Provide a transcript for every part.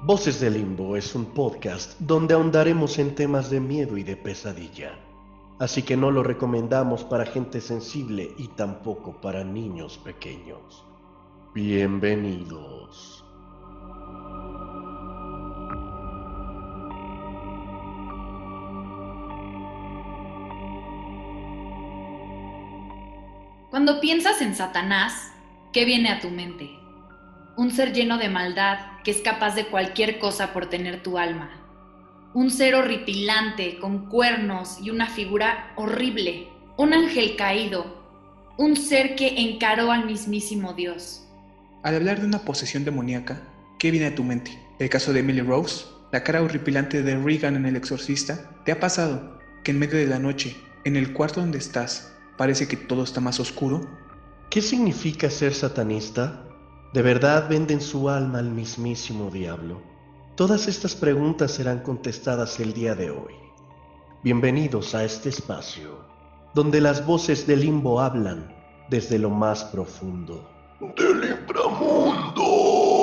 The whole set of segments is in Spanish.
Voces del Limbo es un podcast donde ahondaremos en temas de miedo y de pesadilla. Así que no lo recomendamos para gente sensible y tampoco para niños pequeños. Bienvenidos. Cuando piensas en Satanás, ¿qué viene a tu mente? Un ser lleno de maldad que es capaz de cualquier cosa por tener tu alma. Un ser horripilante con cuernos y una figura horrible. Un ángel caído. Un ser que encaró al mismísimo Dios. Al hablar de una posesión demoníaca, ¿qué viene a tu mente? ¿El caso de Emily Rose? ¿La cara horripilante de Regan en El Exorcista? ¿Te ha pasado que en medio de la noche, en el cuarto donde estás, parece que todo está más oscuro? ¿Qué significa ser satanista? ¿De verdad venden su alma al mismísimo diablo? Todas estas preguntas serán contestadas el día de hoy. Bienvenidos a este espacio, donde las voces del limbo hablan desde lo más profundo del inframundo.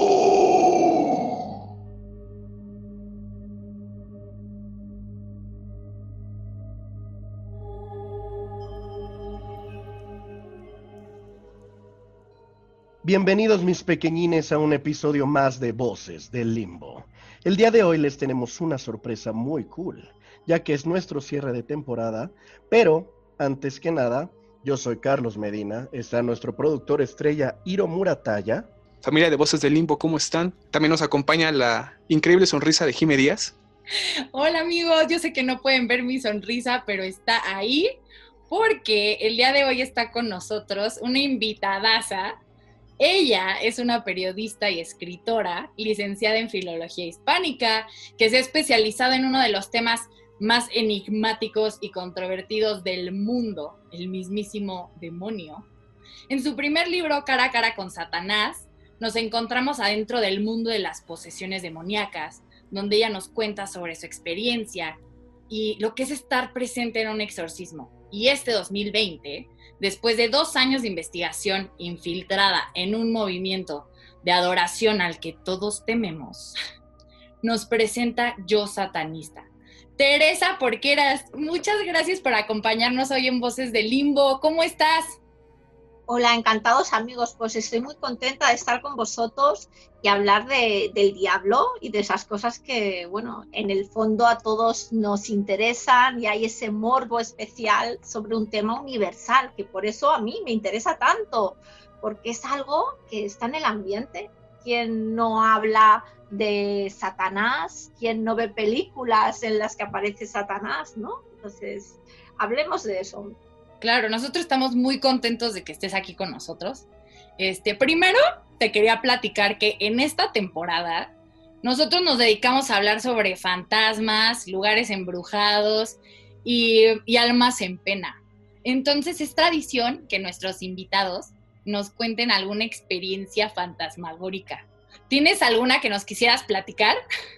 Bienvenidos mis pequeñines a un episodio más de Voces del Limbo. El día de hoy les tenemos una sorpresa muy cool, ya que es nuestro cierre de temporada, pero antes que nada, yo soy Carlos Medina, está nuestro productor estrella Hiro Murataya. Familia de Voces del Limbo, ¿cómo están? También nos acompaña la increíble sonrisa de Jime Díaz. Hola amigos, yo sé que no pueden ver mi sonrisa, pero está ahí porque el día de hoy está con nosotros una invitadaza. Ella es una periodista y escritora, licenciada en Filología Hispánica, que se ha especializado en uno de los temas más enigmáticos y controvertidos del mundo, el mismísimo demonio. En su primer libro, Cara a cara con Satanás, nos encontramos adentro del mundo de las posesiones demoníacas, donde ella nos cuenta sobre su experiencia y lo que es estar presente en un exorcismo. Y este 2020, después de 2 años de investigación infiltrada en un movimiento de adoración al que todos tememos, nos presenta Yo Satanista. Teresa Porqueras, muchas gracias por acompañarnos hoy en Voces del Limbo. ¿Cómo estás? Hola, encantados amigos, pues estoy muy contenta de estar con vosotros y hablar del diablo y de esas cosas que, bueno, en el fondo a todos nos interesan y hay ese morbo especial sobre un tema universal, que por eso a mí me interesa tanto, porque es algo que está en el ambiente. ¿Quién no habla de Satanás? ¿Quién no ve películas en las que aparece Satanás, no? Entonces, hablemos de eso. Claro, nosotros estamos muy contentos de que estés aquí con nosotros. Primero, te quería platicar que en esta temporada nosotros nos dedicamos a hablar sobre fantasmas, lugares embrujados y almas en pena. Entonces es tradición que nuestros invitados nos cuenten alguna experiencia fantasmagórica. ¿Tienes alguna que nos quisieras platicar?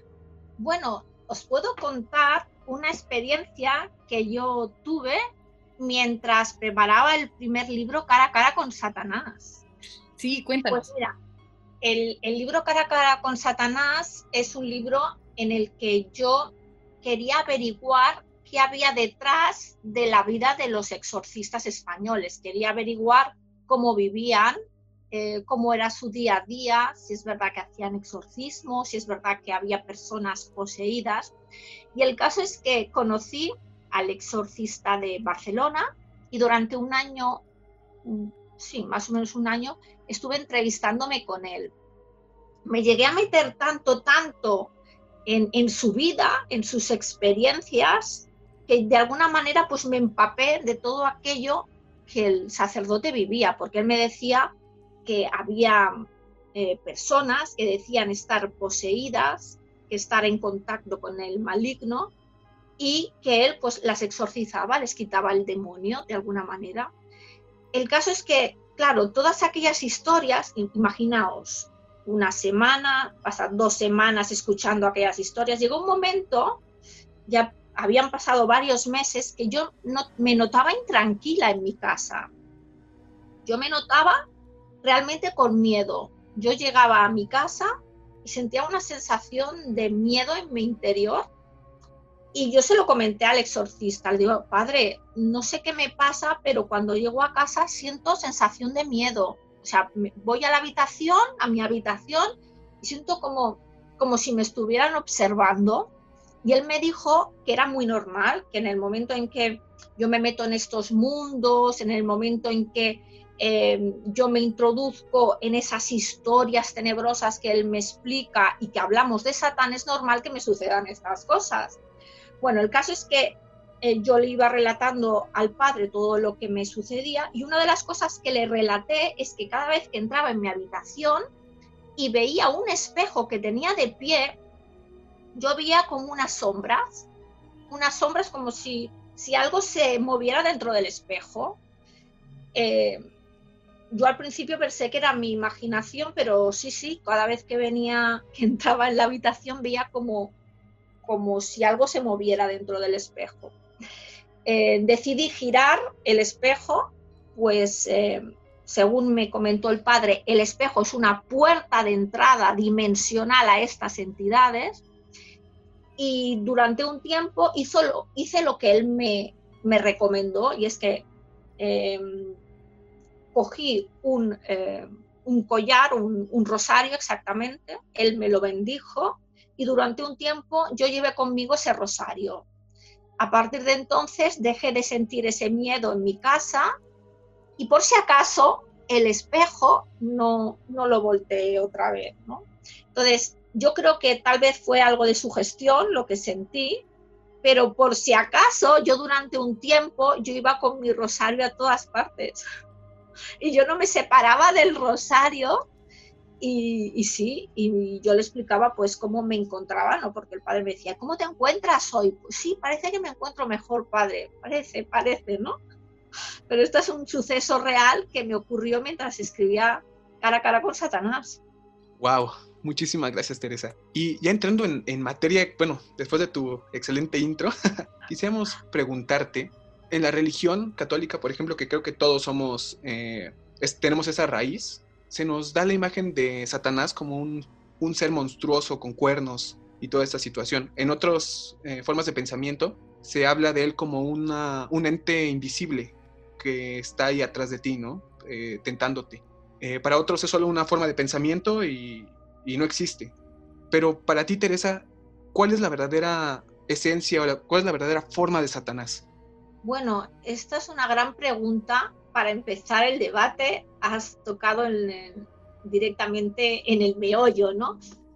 Bueno, os puedo contar una experiencia que yo tuve mientras preparaba el primer libro Cara a cara con Satanás. Sí, cuéntanos. Pues mira, el libro Cara a cara con Satanás es un libro en el que yo quería averiguar qué había detrás de la vida de los exorcistas españoles. Quería averiguar cómo vivían, cómo era su día a día, si es verdad que hacían exorcismos, si es verdad que había personas poseídas. Y el caso es que conocí al exorcista de Barcelona y durante un año, sí, más o menos un año, estuve entrevistándome con él. Me llegué a meter tanto en su vida, en sus experiencias, que de alguna manera pues me empapé de todo aquello que el sacerdote vivía, porque él me decía que había personas que decían estar poseídas, que estar en contacto con el maligno, y que él pues las exorcizaba, les quitaba el demonio de alguna manera. El caso es que, claro, todas aquellas historias, imaginaos, una semana, pasan 2 semanas escuchando aquellas historias, llegó un momento, ya habían pasado varios meses, que yo me notaba intranquila en mi casa. Yo me notaba realmente con miedo. Yo llegaba a mi casa y sentía una sensación de miedo en mi interior. Y yo se lo comenté al exorcista, le digo, padre, no sé qué me pasa, pero cuando llego a casa siento sensación de miedo. O sea, voy a mi habitación, y siento como si me estuvieran observando. Y él me dijo que era muy normal, que en el momento en que yo me meto en estos mundos, en el momento en que yo me introduzco en esas historias tenebrosas que él me explica y que hablamos de Satán, es normal que me sucedan estas cosas. Bueno, el caso es que yo le iba relatando al padre todo lo que me sucedía, y una de las cosas que le relaté es que cada vez que entraba en mi habitación y veía un espejo que tenía de pie, yo veía como unas sombras como si algo se moviera dentro del espejo. Yo al principio pensé que era mi imaginación, pero sí, cada vez que entraba en la habitación veía como si algo se moviera dentro del espejo. Decidí girar el espejo, pues según me comentó el padre, el espejo es una puerta de entrada dimensional a estas entidades, y durante un tiempo hice lo que él me recomendó, y es que cogí un collar, un rosario exactamente, él me lo bendijo, y durante un tiempo yo llevé conmigo ese rosario. A partir de entonces dejé de sentir ese miedo en mi casa, y por si acaso el espejo no lo volteé otra vez, ¿no? Entonces yo creo que tal vez fue algo de sugestión lo que sentí, pero por si acaso yo durante un tiempo yo iba con mi rosario a todas partes y yo no me separaba del rosario. Y sí, y yo le explicaba pues cómo me encontraba, ¿no? Porque el padre me decía, ¿cómo te encuentras hoy? Pues sí, parece que me encuentro mejor, padre, parece, ¿no? Pero esto es un suceso real que me ocurrió mientras escribía Cara a cara con Satanás. Wow, muchísimas gracias, Teresa. Y ya entrando en materia, bueno, después de tu excelente intro, quisiéramos preguntarte, en la religión católica, por ejemplo, que creo que todos tenemos esa raíz, se nos da la imagen de Satanás como un ser monstruoso con cuernos y toda esta situación. En otras formas de pensamiento se habla de él como un ente invisible que está ahí atrás de ti, ¿no? Tentándote. Para otros es solo una forma de pensamiento y no existe. Pero para ti, Teresa, ¿cuál es la verdadera esencia o cuál es la verdadera forma de Satanás? Bueno, esta es una gran pregunta. Para empezar el debate, has tocado directamente en el meollo, ¿no?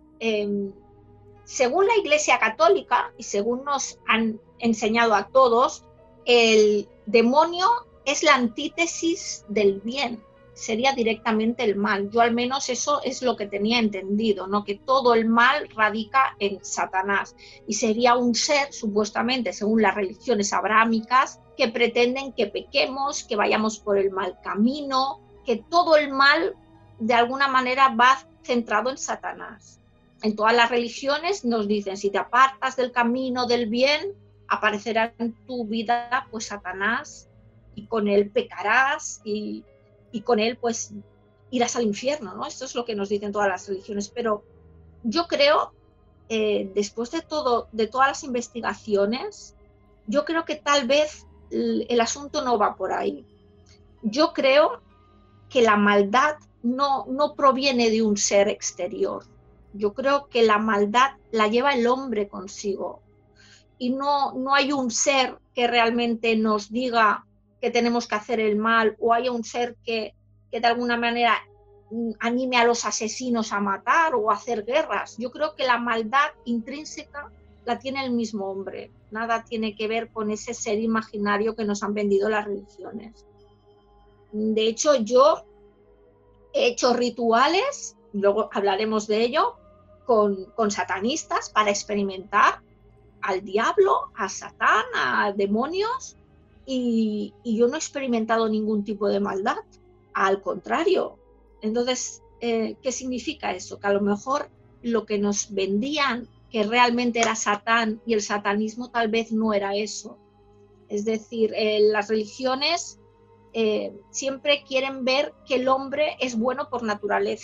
Según la Iglesia Católica, y según nos han enseñado a todos, el demonio es la antítesis del bien, sería directamente el mal. Yo al menos eso es lo que tenía entendido, ¿no? Que todo el mal radica en Satanás, y sería un ser, supuestamente, según las religiones abrahámicas, que pretenden que pequemos, que vayamos por el mal camino, que todo el mal de alguna manera va centrado en Satanás. En todas las religiones nos dicen, si te apartas del camino del bien, aparecerá en tu vida pues Satanás, y con él pecarás, y con él pues irás al infierno, ¿no? Esto es lo que nos dicen todas las religiones. Pero yo creo, después de todas las investigaciones, yo creo que tal vez el asunto no va por ahí. Yo creo que la maldad no proviene de un ser exterior. Yo creo que la maldad la lleva el hombre consigo, y no hay un ser que realmente nos diga que tenemos que hacer el mal, o haya un ser que de alguna manera anime a los asesinos a matar o a hacer guerras. Yo creo que la maldad intrínseca la tiene el mismo hombre. Nada tiene que ver con ese ser imaginario que nos han vendido las religiones. De hecho, yo he hecho rituales, luego hablaremos de ello, con satanistas para experimentar al diablo, a Satán, a demonios, y yo no he experimentado ningún tipo de maldad, al contrario. Entonces, ¿qué significa eso? Que a lo mejor lo que nos vendían que realmente era Satán y el satanismo tal vez no era eso. Es decir, las religiones siempre quieren ver que el hombre es bueno por naturaleza,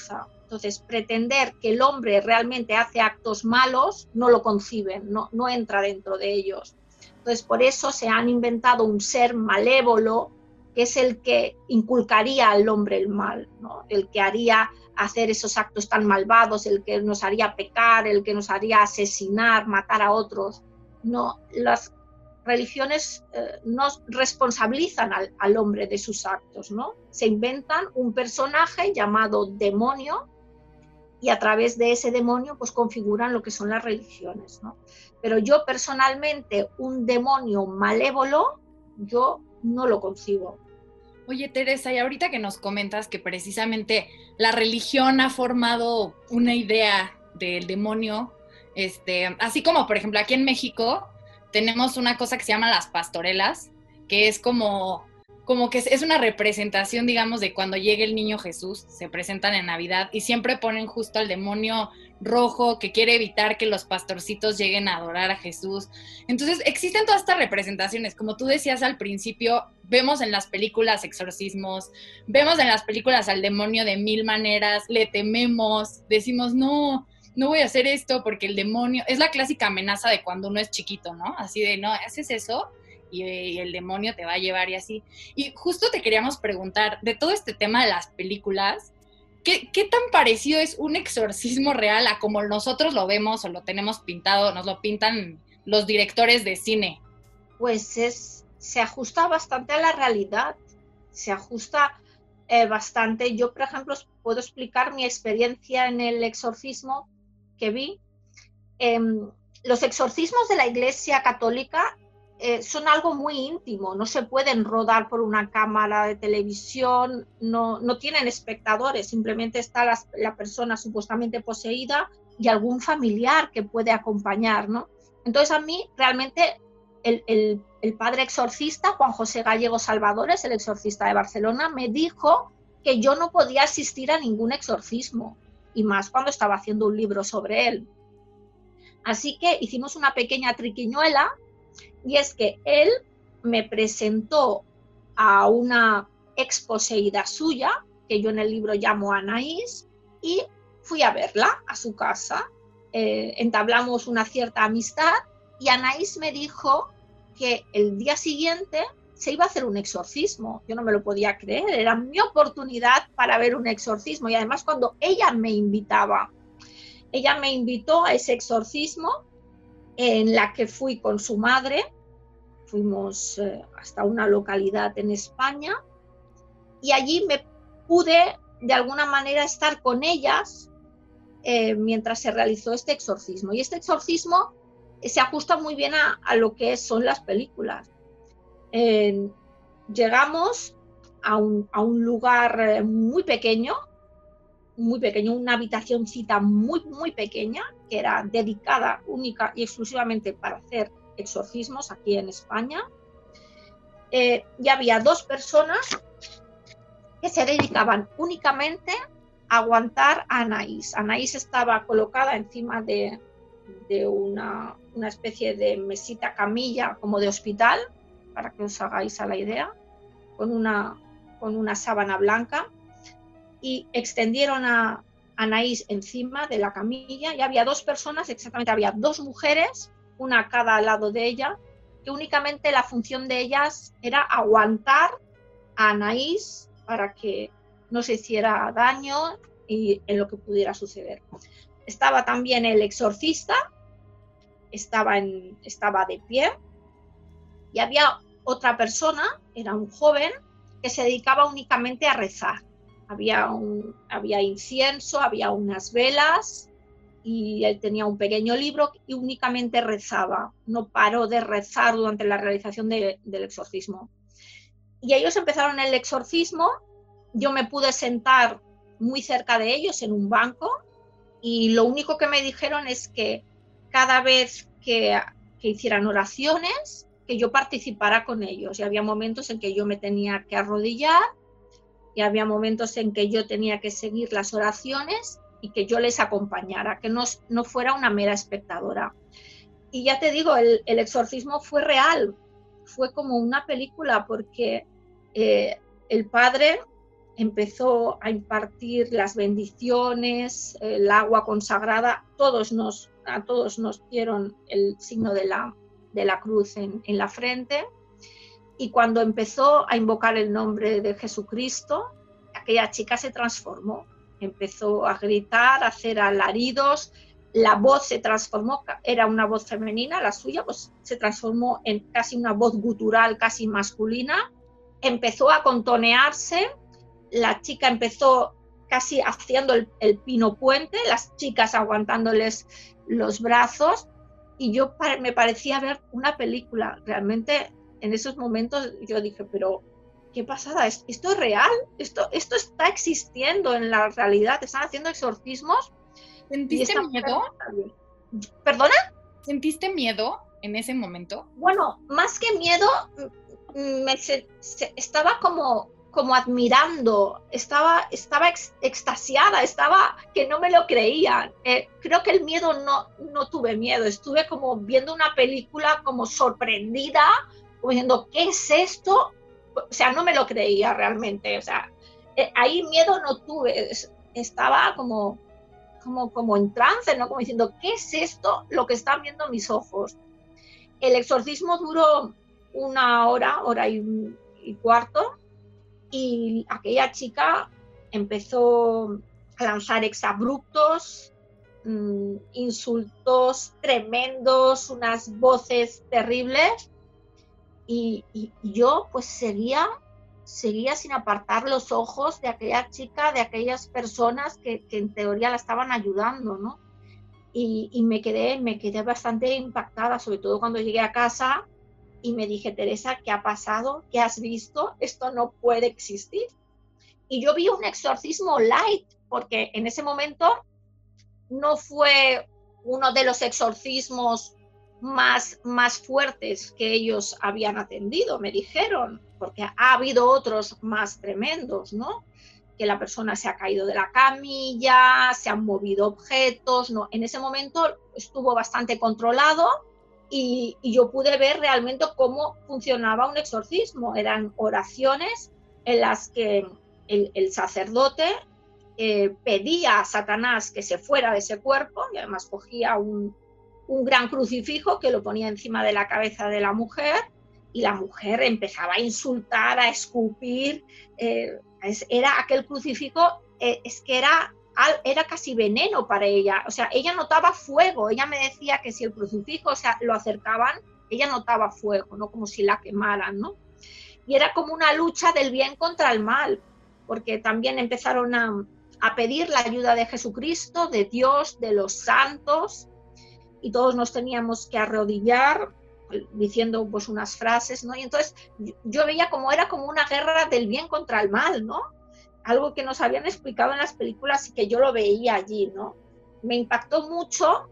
Entonces, pretender que el hombre realmente hace actos malos no lo conciben, no entra dentro de ellos. Entonces, por eso se han inventado un ser malévolo que es el que inculcaría al hombre el mal, ¿no? El que haría hacer esos actos tan malvados, el que nos haría pecar, el que nos haría asesinar, matar a otros. No, las religiones no responsabilizan al hombre de sus actos, ¿no? Se inventan un personaje llamado demonio y a través de ese demonio pues configuran lo que son las religiones, ¿no? Pero yo personalmente un demonio malévolo, yo no lo concibo. Oye, Teresa, y ahorita que nos comentas que precisamente la religión ha formado una idea del demonio, así como por ejemplo aquí en México tenemos una cosa que se llama las pastorelas, que es como que es una representación, digamos, de cuando llegue el niño Jesús, se presentan en Navidad y siempre ponen justo al demonio rojo que quiere evitar que los pastorcitos lleguen a adorar a Jesús. Entonces existen todas estas representaciones, como tú decías al principio, vemos en las películas exorcismos, vemos en las películas al demonio de mil maneras, le tememos, decimos no voy a hacer esto porque el demonio, es la clásica amenaza de cuando uno es chiquito, ¿no? Así de, no, haces eso y el demonio te va a llevar y así. Y justo te queríamos preguntar, de todo este tema de las películas, ¿qué tan parecido es un exorcismo real a como nosotros lo vemos o lo tenemos pintado, nos lo pintan los directores de cine? Pues se ajusta bastante a la realidad, se ajusta bastante. Yo, por ejemplo, os puedo explicar mi experiencia en el exorcismo que vi. Los exorcismos de la Iglesia Católica son algo muy íntimo, no se pueden rodar por una cámara de televisión, no tienen espectadores, simplemente está la persona supuestamente poseída y algún familiar que puede acompañar, ¿no? Entonces a mí realmente el padre exorcista, Juan José Gallego Salvadores, el exorcista de Barcelona, me dijo que yo no podía asistir a ningún exorcismo, y más cuando estaba haciendo un libro sobre él. Así que hicimos una pequeña triquiñuela, y es que él me presentó a una exposeída suya, que yo en el libro llamo Anaís, y fui a verla a su casa. Entablamos una cierta amistad y Anaís me dijo que el día siguiente se iba a hacer un exorcismo. Yo no me lo podía creer, era mi oportunidad para ver un exorcismo, y además cuando ella me invitaba. Ella me invitó a ese exorcismo en la que fui con su madre, fuimos hasta una localidad en España, y allí me pude de alguna manera estar con ellas mientras se realizó este exorcismo. Y este exorcismo se ajusta muy bien a lo que son las películas. Llegamos a un lugar muy pequeño, una habitacióncita muy, muy pequeña, que era dedicada única y exclusivamente para hacer exorcismos aquí en España. Y había 2 personas que se dedicaban únicamente a aguantar a Anaís. Anaís estaba colocada encima de una especie de mesita camilla como de hospital, para que os hagáis a la idea, con una sábana blanca, y extendieron a Anaís encima de la camilla, y había 2 personas, exactamente había 2 mujeres, una a cada lado de ella, que únicamente la función de ellas era aguantar a Anaís para que no se hiciera daño y en lo que pudiera suceder. Estaba también el exorcista, estaba de pie, y había otra persona, era un joven, que se dedicaba únicamente a rezar. Había incienso, había unas velas, y él tenía un pequeño libro y únicamente rezaba. No paró de rezar durante la realización del exorcismo. Y ellos empezaron el exorcismo, yo me pude sentar muy cerca de ellos en un banco, y lo único que me dijeron es que cada vez que hicieran oraciones, que yo participara con ellos. Y había momentos en que yo me tenía que arrodillar, y había momentos en que yo tenía que seguir las oraciones y que yo les acompañara, que no fuera una mera espectadora. Y ya te digo, el exorcismo fue real, fue como una película, porque el padre empezó a impartir las bendiciones, el agua consagrada. A todos nos dieron el signo de la cruz en la frente. Y cuando empezó a invocar el nombre de Jesucristo, aquella chica se transformó. Empezó a gritar, a hacer alaridos, la voz se transformó, era una voz femenina, la suya, pues se transformó en casi una voz gutural, casi masculina. Empezó a contonearse, la chica empezó casi haciendo el pino puente, las chicas aguantándoles los brazos, y me parecía ver una película. Realmente en esos momentos yo dije, pero qué pasada, ¿esto es real? ¿Esto está existiendo en la realidad? ¿Están haciendo exorcismos? ¿Sentiste miedo? ¿Perdona? ¿Sentiste miedo en ese momento? Bueno, más que miedo, estaba como admirando, estaba extasiada, que no me lo creía. Creo que el miedo no tuve miedo, estuve como viendo una película como sorprendida, como diciendo, ¿qué es esto? O sea, no me lo creía realmente, o sea, ahí miedo no tuve, estaba como en trance, ¿no? Como diciendo, ¿qué es esto? Lo que están viendo mis ojos. El exorcismo duró 1 hora y cuarto, y aquella chica empezó a lanzar exabruptos, insultos tremendos, unas voces terribles, y yo pues seguía sin apartar los ojos de aquella chica, de aquellas personas que en teoría la estaban ayudando, ¿no? Y me quedé bastante impactada, sobre todo cuando llegué a casa y me dije, Teresa, ¿qué ha pasado? ¿Qué has visto? Esto no puede existir. Y yo vi un exorcismo light, porque en ese momento no fue uno de los exorcismos más fuertes que ellos habían atendido, me dijeron, porque ha habido otros más tremendos, ¿no? Que la persona se ha caído de la camilla, se han movido objetos, ¿no? En ese momento estuvo bastante controlado y yo pude ver realmente cómo funcionaba un exorcismo. Eran oraciones en las que el sacerdote pedía a Satanás que se fuera de ese cuerpo, y además cogía un gran crucifijo que lo ponía encima de la cabeza de la mujer, y la mujer empezaba a insultar, a escupir. Era aquel crucifijo, es que era casi veneno para ella. O sea, ella notaba fuego. Ella me decía que si el crucifijo, o sea, lo acercaban, ella notaba fuego, ¿no? Como si la quemaran, ¿no? Y era como una lucha del bien contra el mal, porque también empezaron a pedir la ayuda de Jesucristo, de Dios, de los santos, y todos nos teníamos que arrodillar diciendo pues unas frases, ¿no? Y entonces yo veía como era como una guerra del bien contra el mal, ¿no? Algo que nos habían explicado en las películas y que yo lo veía allí, ¿no? Me impactó mucho,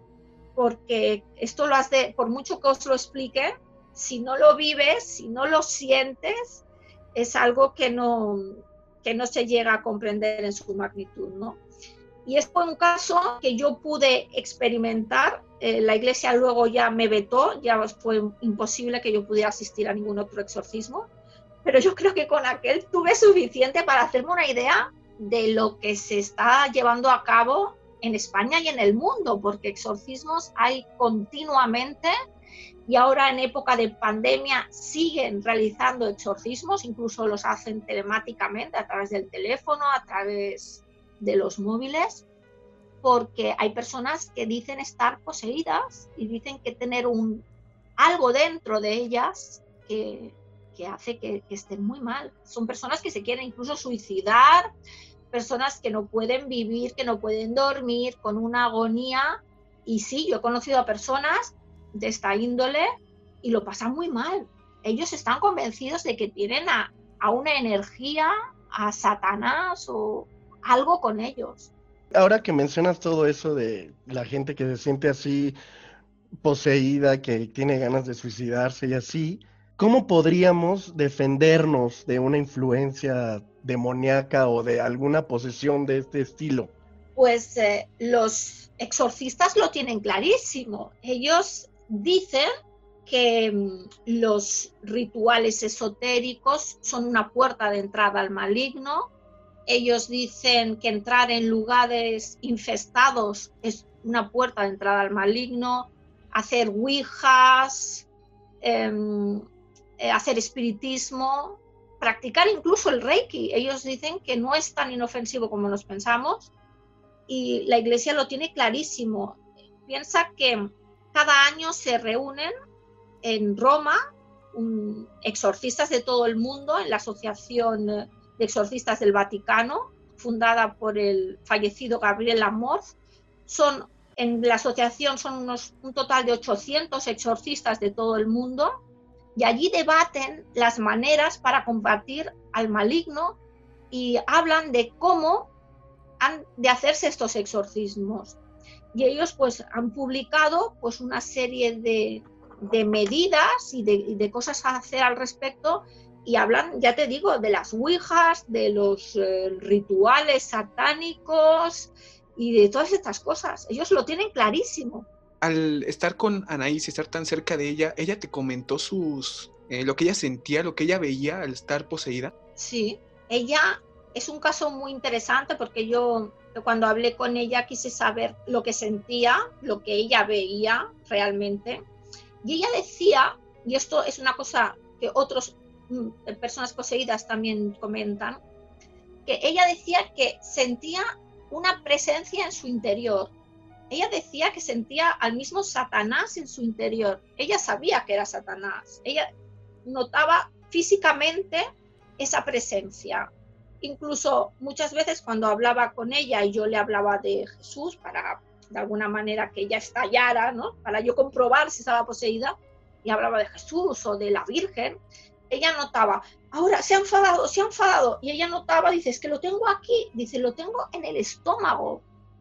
porque esto por mucho que os lo explique, si no lo vives, si no lo sientes, es algo que no se llega a comprender en su magnitud, ¿no? Y es un caso que yo pude experimentar. La iglesia luego ya me vetó, ya fue imposible que yo pudiera asistir a ningún otro exorcismo, pero yo creo que con aquel tuve suficiente para hacerme una idea de lo que se está llevando a cabo en España y en el mundo, porque exorcismos hay continuamente, y ahora en época de pandemia siguen realizando exorcismos, incluso los hacen telemáticamente a través del teléfono, a través de los móviles, porque hay personas que dicen estar poseídas y dicen que tener algo dentro de ellas que hace que estén muy mal. Son personas que se quieren incluso suicidar, personas que no pueden vivir, que no pueden dormir, con una agonía. Y sí, yo he conocido a personas de esta índole y lo pasan muy mal. Ellos están convencidos de que tienen a una energía, a Satanás o algo con ellos. Ahora que mencionas todo eso de la gente que se siente así poseída, que tiene ganas de suicidarse y así, ¿cómo podríamos defendernos de una influencia demoníaca o de alguna posesión de este estilo? Pues los exorcistas lo tienen clarísimo. Ellos dicen que los rituales esotéricos son una puerta de entrada al maligno, Ellos dicen que entrar en lugares infestados es una puerta de entrada al maligno, hacer ouijas, hacer espiritismo, practicar incluso el Reiki. Ellos dicen que no es tan inofensivo como nos pensamos y la Iglesia lo tiene clarísimo. Piensa que cada año se reúnen en Roma exorcistas de todo el mundo en la Asociación de Exorcistas del Vaticano, fundada por el fallecido Gabriel Amorth. En la asociación son un total de 800 exorcistas de todo el mundo y allí debaten las maneras para combatir al maligno y hablan de cómo han de hacerse estos exorcismos. Y ellos pues han publicado pues una serie de medidas y de cosas a hacer al respecto y hablan, ya te digo, de las ouijas, de los rituales satánicos y de todas estas cosas. Ellos lo tienen clarísimo. Al estar con Anaís y estar tan cerca de ella te comentó lo que ella sentía, lo que ella veía al estar poseída. Sí, ella es un caso muy interesante porque yo cuando hablé con ella quise saber lo que sentía, lo que ella veía realmente. Y ella decía, y esto es una cosa que otras personas poseídas también comentan, que ella decía que sentía una presencia en su interior. Ella decía que sentía al mismo Satanás en su interior. Ella sabía que era Satanás. Ella notaba físicamente esa presencia. Incluso muchas veces cuando hablaba con ella y yo le hablaba de Jesús para de alguna manera que ella estallara, ¿no? Para yo comprobar si estaba poseída, y hablaba de Jesús o de la Virgen, ella notaba, ahora se ha enfadado, y ella notaba, dice, es que lo tengo aquí, dice, lo tengo en el estómago,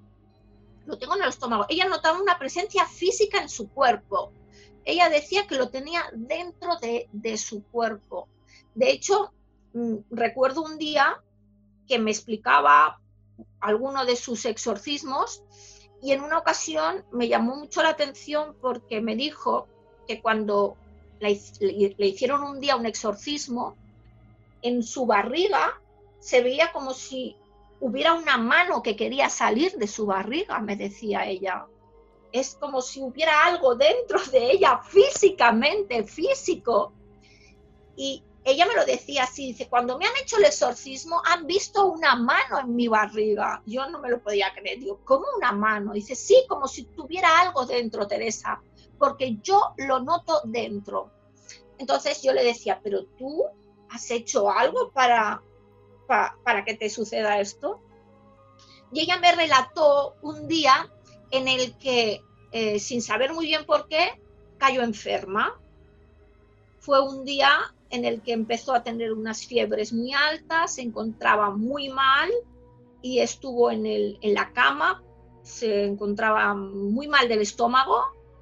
ella notaba una presencia física en su cuerpo, ella decía que lo tenía dentro de su cuerpo. De hecho, recuerdo un día que me explicaba alguno de sus exorcismos. Y en una ocasión me llamó mucho la atención porque me dijo que cuando le hicieron un día un exorcismo, en su barriga se veía como si hubiera una mano que quería salir de su barriga, me decía ella. Es como si hubiera algo dentro de ella físicamente, físico. Y ella me lo decía así, dice, cuando me han hecho el exorcismo han visto una mano en mi barriga. Yo no me lo podía creer, digo, ¿cómo una mano? Dice, sí, como si tuviera algo dentro, Teresa, porque yo lo noto dentro. Entonces yo le decía, ¿pero tú has hecho algo para que te suceda esto? Y ella me relató un día en el que, sin saber muy bien por qué, cayó enferma. Fue un día en el que empezó a tener unas fiebres muy altas, se encontraba muy mal y estuvo en la cama, se encontraba muy mal del estómago,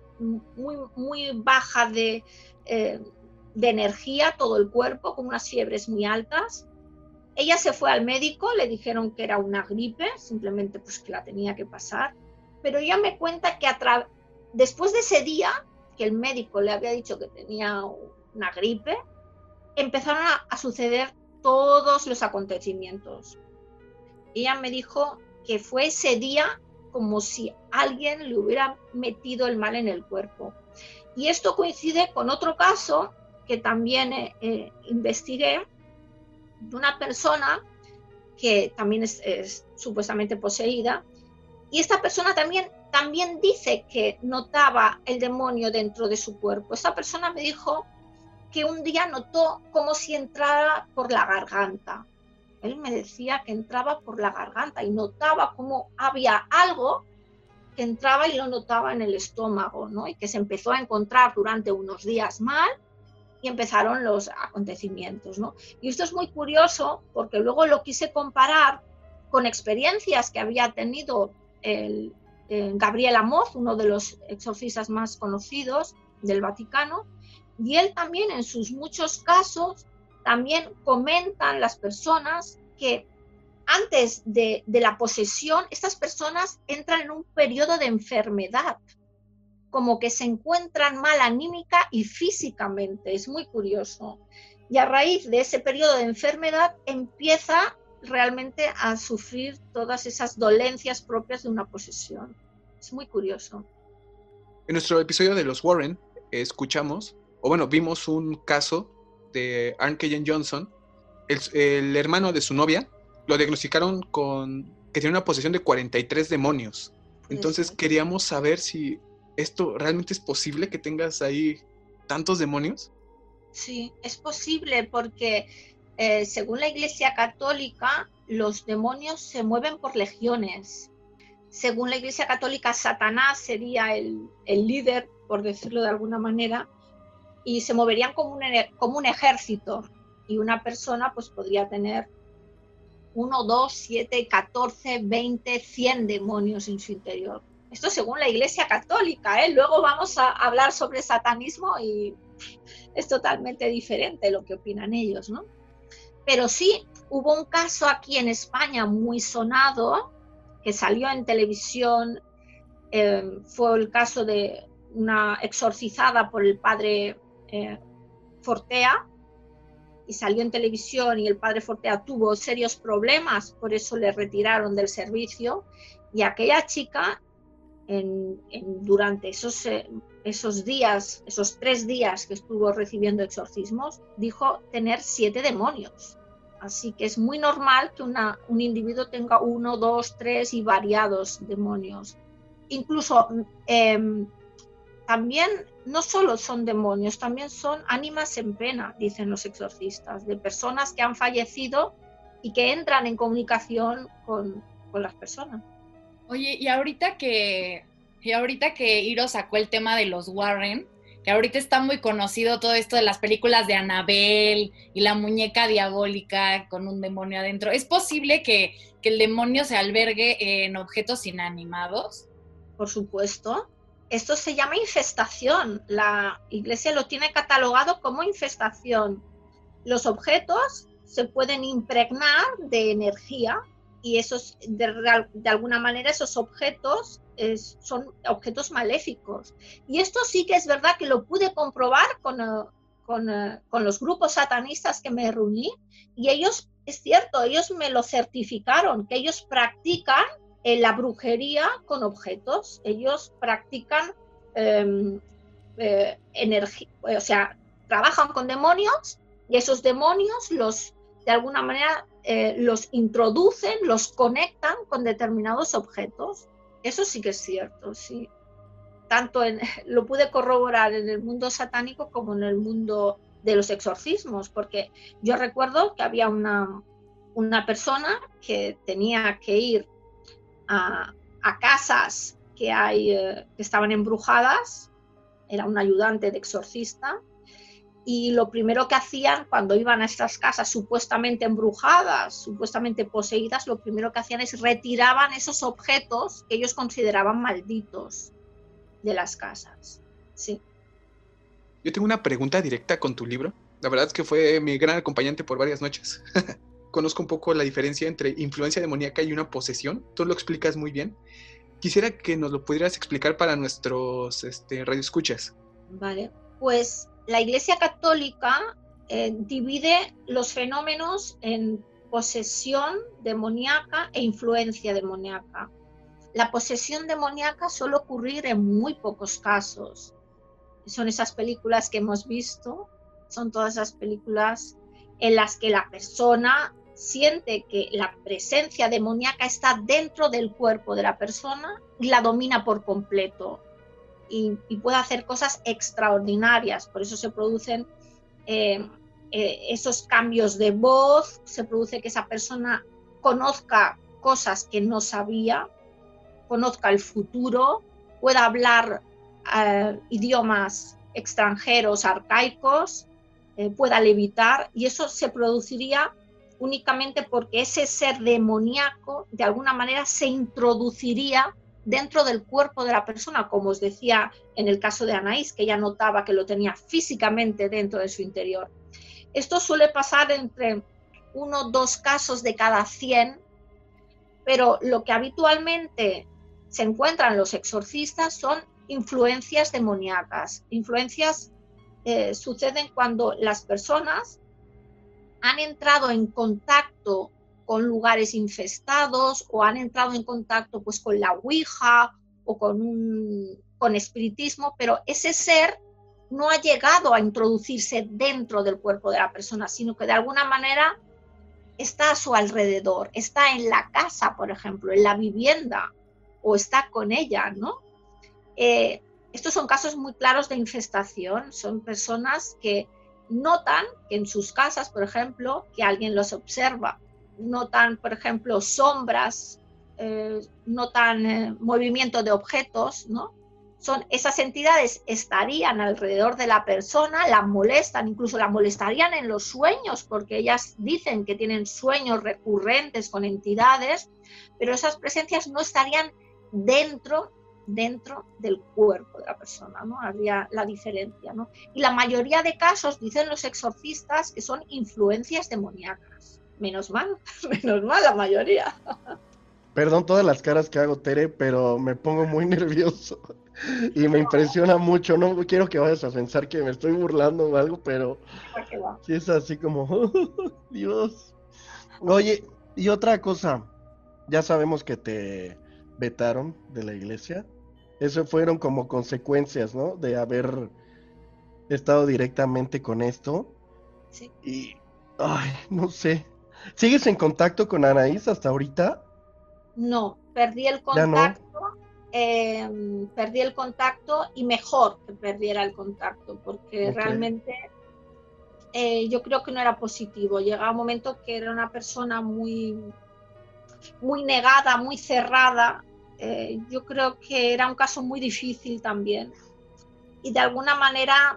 muy baja de energía todo el cuerpo, con unas fiebres muy altas. Ella se fue al médico, le dijeron que era una gripe, simplemente pues que la tenía que pasar, pero ella me cuenta que después de ese día, que el médico le había dicho que tenía una gripe, empezaron a suceder todos los acontecimientos. Ella me dijo que fue ese día como si alguien le hubiera metido el mal en el cuerpo. Y esto coincide con otro caso que también investigué, de una persona que también es supuestamente poseída, y esta persona también dice que notaba el demonio dentro de su cuerpo. Esta persona me dijo que un día notó como si entrara por la garganta. Él me decía que entraba por la garganta y notaba como había algo que entraba y lo notaba en el estómago, ¿no? Y que se empezó a encontrar durante unos días mal y empezaron los acontecimientos, ¿no? Y esto es muy curioso porque luego lo quise comparar con experiencias que había tenido Gabriel Amorth, uno de los exorcistas más conocidos del Vaticano, y él también en sus muchos casos también comentan las personas que antes de la posesión estas personas entran en un periodo de enfermedad, como que se encuentran mal anímica y físicamente, es muy curioso. Y a raíz de ese periodo de enfermedad empieza realmente a sufrir todas esas dolencias propias de una posesión. Es muy curioso. En nuestro episodio de los Warren vimos un caso de Arne Johnson. El hermano de su novia lo diagnosticaron que tenía una posesión de 43 demonios. Entonces queríamos saber si esto realmente es posible, que tengas ahí tantos demonios. Sí, es posible porque según la Iglesia Católica, los demonios se mueven por legiones. Según la Iglesia Católica, Satanás sería el líder, por decirlo de alguna manera, y se moverían como un ejército. Y una persona pues podría tener 1, 2, 7, 14, 20, 100 demonios en su interior. Esto según la Iglesia Católica, ¿eh? Luego vamos a hablar sobre satanismo y es totalmente diferente lo que opinan ellos, ¿no? Pero sí, hubo un caso aquí en España muy sonado, que salió en televisión, fue el caso de una exorcizada por el padre Fortea, y salió en televisión y el padre Fortea tuvo serios problemas, por eso le retiraron del servicio, y aquella chica durante esos días, esos 3 días que estuvo recibiendo exorcismos, dijo tener 7 demonios. Así que es muy normal que un individuo tenga 1, 2, 3 y variados demonios. Incluso también no solo son demonios, también son ánimas en pena, dicen los exorcistas, de personas que han fallecido y que entran en comunicación con las personas. Oye, y ahorita que Iro sacó el tema de los Warren, que ahorita está muy conocido todo esto de las películas de Annabelle y la muñeca diabólica con un demonio adentro, ¿es posible que el demonio se albergue en objetos inanimados? Por supuesto. Esto se llama infestación. La Iglesia lo tiene catalogado como infestación. Los objetos se pueden impregnar de energía y de alguna manera esos objetos son objetos maléficos. Y esto sí que es verdad que lo pude comprobar con los grupos satanistas que me reuní, y ellos, es cierto, ellos me lo certificaron, que ellos practican la brujería con objetos. Ellos practican energía, o sea, trabajan con demonios, y esos demonios de alguna manera los introducen, los conectan con determinados objetos. Eso sí que es cierto, sí. Lo pude corroborar en el mundo satánico como en el mundo de los exorcismos, porque yo recuerdo que había una persona que tenía que ir a casas que estaban embrujadas, era un ayudante de exorcista, y lo primero que hacían cuando iban a estas casas supuestamente embrujadas, supuestamente poseídas, lo primero que hacían es retiraban esos objetos que ellos consideraban malditos de las casas. Sí. Yo tengo una pregunta directa con tu libro. La verdad es que fue mi gran acompañante por varias noches. Conozco un poco la diferencia entre influencia demoníaca y una posesión. Tú lo explicas muy bien. Quisiera que nos lo pudieras explicar para nuestros radioescuchas. Vale, pues la Iglesia Católica divide los fenómenos en posesión demoníaca e influencia demoníaca. La posesión demoníaca suele ocurrir en muy pocos casos. Son esas películas que hemos visto, son todas esas películas en las que la persona siente que la presencia demoníaca está dentro del cuerpo de la persona y la domina por completo. Y puede hacer cosas extraordinarias. Por eso se producen esos cambios de voz, se produce que esa persona conozca cosas que no sabía, conozca el futuro, pueda hablar idiomas extranjeros, arcaicos, pueda levitar, y eso se produciría únicamente porque ese ser demoníaco de alguna manera se introduciría dentro del cuerpo de la persona, como os decía en el caso de Anaís, que ella notaba que lo tenía físicamente dentro de su interior. Esto suele pasar entre 1 o 2 casos de cada 100, pero lo que habitualmente se encuentra en los exorcistas son influencias demoníacas. Influencias suceden cuando las personas han entrado en contacto con lugares infestados o han entrado en contacto pues con la Ouija o con espiritismo, pero ese ser no ha llegado a introducirse dentro del cuerpo de la persona, sino que de alguna manera está a su alrededor, está en la casa, por ejemplo, en la vivienda, o está con ella, ¿no? Estos son casos muy claros de infestación, son personas que notan que en sus casas, por ejemplo, que alguien los observa, notan, por ejemplo, sombras, notan movimiento de objetos, ¿no? Esas entidades estarían alrededor de la persona, la molestan, incluso la molestarían en los sueños, porque ellas dicen que tienen sueños recurrentes con entidades, pero esas presencias no estarían dentro del cuerpo de la persona, ¿no? Habría la diferencia, ¿no? Y la mayoría de casos, dicen los exorcistas, que son influencias demoníacas. Menos mal la mayoría. Perdón todas las caras que hago, Tere, pero me pongo muy nervioso y me impresiona mucho. No quiero que vayas a pensar que me estoy burlando o algo, pero sí es así como, Dios. Oye, y otra cosa, ya sabemos que te vetaron de la iglesia. Eso fueron como consecuencias, ¿no? De haber estado directamente con esto. Sí. Y, ay, no sé. ¿Sigues en contacto con Anaís hasta ahorita? No, perdí el Ya no. contacto, perdí el contacto y mejor que perdiera el contacto, porque Ok. realmente yo creo que no era positivo. Llegaba un momento que era una persona muy, muy negada, muy cerrada. Yo creo que era un caso muy difícil también. Y de alguna manera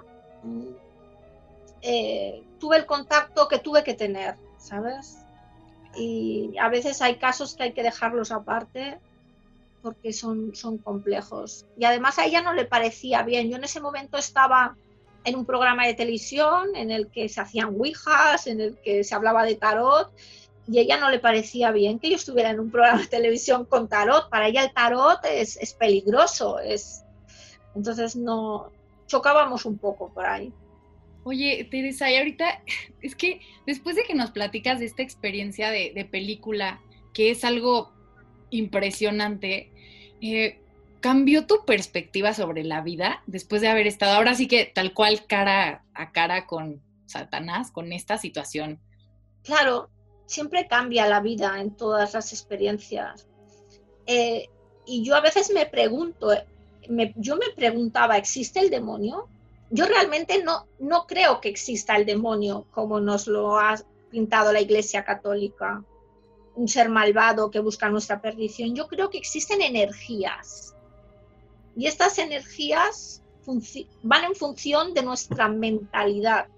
tuve el contacto que tuve que tener, ¿sabes? Y a veces hay casos que hay que dejarlos aparte porque son complejos. Y además a ella no le parecía bien. Yo en ese momento estaba en un programa de televisión en el que se hacían ouijas, en el que se hablaba de tarot, y a ella no le parecía bien que yo estuviera en un programa de televisión con tarot. Para ella el tarot es peligroso. Entonces no chocábamos un poco por ahí. Oye, Teresa, y ahorita es que después de que nos platicas de esta experiencia de película, que es algo impresionante, ¿cambió tu perspectiva sobre la vida después de haber estado ahora sí que tal cual cara a cara con Satanás, con esta situación? Claro, siempre cambia la vida en todas las experiencias. Y yo a veces me pregunto, yo me preguntaba, ¿existe el demonio? Yo realmente no creo que exista el demonio como nos lo ha pintado la Iglesia Católica, un ser malvado que busca nuestra perdición. Yo creo que existen energías y estas energías van en función de nuestra mentalidad.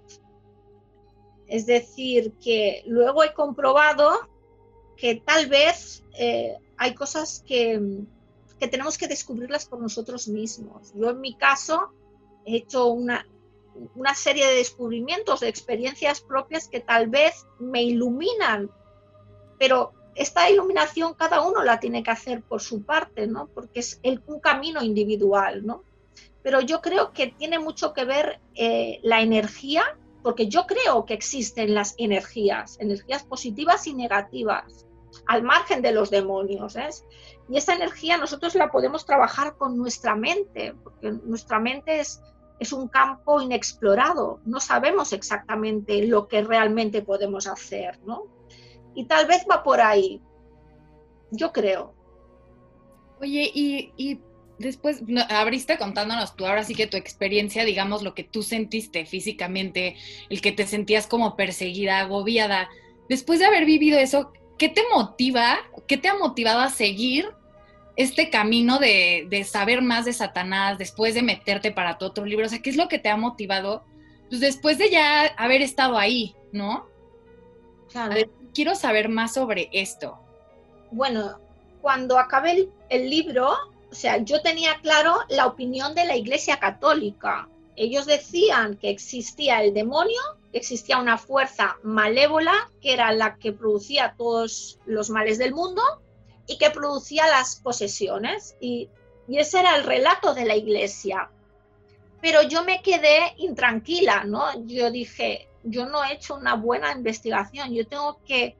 Es decir, que luego he comprobado que tal vez hay cosas que tenemos que descubrirlas por nosotros mismos. Yo en mi caso he hecho una serie de descubrimientos, de experiencias propias que tal vez me iluminan, pero esta iluminación cada uno la tiene que hacer por su parte, ¿no? Porque es un camino individual, ¿no? Pero yo creo que tiene mucho que ver la energía, porque yo creo que existen las energías positivas y negativas, al margen de los demonios, ¿eh? Y esa energía nosotros la podemos trabajar con nuestra mente, porque nuestra mente es un campo inexplorado, no sabemos exactamente lo que realmente podemos hacer, ¿no? Y tal vez va por ahí, yo creo. Oye, y después abriste contándonos tú ahora sí que tu experiencia, digamos, lo que tú sentiste físicamente, el que te sentías como perseguida, agobiada. Después de haber vivido eso, ¿qué te motiva? ¿Qué te ha motivado a seguir este camino de saber más de Satanás, después de meterte para tu otro libro? O sea, ¿qué es lo que te ha motivado? Pues después de ya haber estado ahí, ¿no? Claro. A ver, quiero saber más sobre esto. Bueno, cuando acabé el libro, o sea, yo tenía claro la opinión de la Iglesia Católica. Ellos decían que existía el demonio, que existía una fuerza malévola, que era la que producía todos los males del mundo y que producía las posesiones. Y ese era el relato de la Iglesia. Pero yo me quedé intranquila, ¿no? Yo dije, yo no he hecho una buena investigación, yo tengo que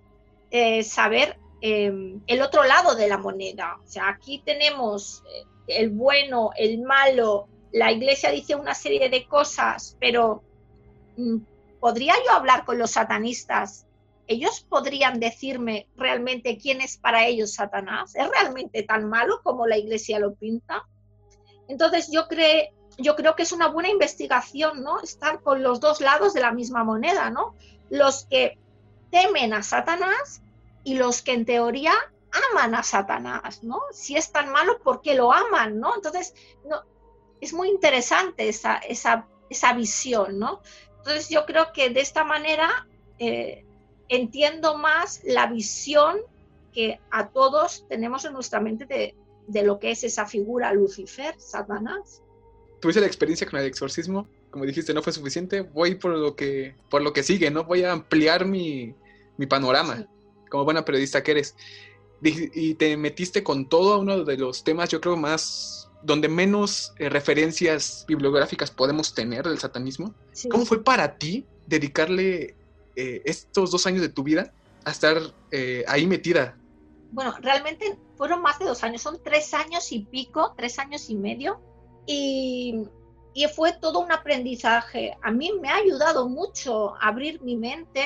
saber el otro lado de la moneda. O sea, aquí tenemos el bueno, el malo, la Iglesia dice una serie de cosas, pero ¿podría yo hablar con los satanistas? ¿Ellos podrían decirme realmente quién es para ellos Satanás? ¿Es realmente tan malo como la Iglesia lo pinta? Entonces yo creo que es una buena investigación, ¿no? Estar con los dos lados de la misma moneda, ¿no? Los que temen a Satanás y los que en teoría aman a Satanás, ¿no? Si es tan malo, ¿por qué lo aman, no? Entonces, no, es muy interesante esa visión, ¿no? Entonces yo creo que de esta manera entiendo más la visión que a todos tenemos en nuestra mente de lo que es esa figura Lucifer, Satanás. Tuviste la experiencia con el exorcismo, como dijiste, no fue suficiente, voy por lo que sigue, ¿no? Voy a ampliar mi panorama, sí, como buena periodista que eres. Y te metiste con todo a uno de los temas, yo creo, más, donde menos referencias bibliográficas podemos tener del satanismo. Sí. ¿Cómo fue para ti dedicarle estos 2 años de tu vida a estar ahí metida? Bueno, realmente fueron más de 2 años, son 3 años y pico, 3 años y medio, y fue todo un aprendizaje. A mí me ha ayudado mucho a abrir mi mente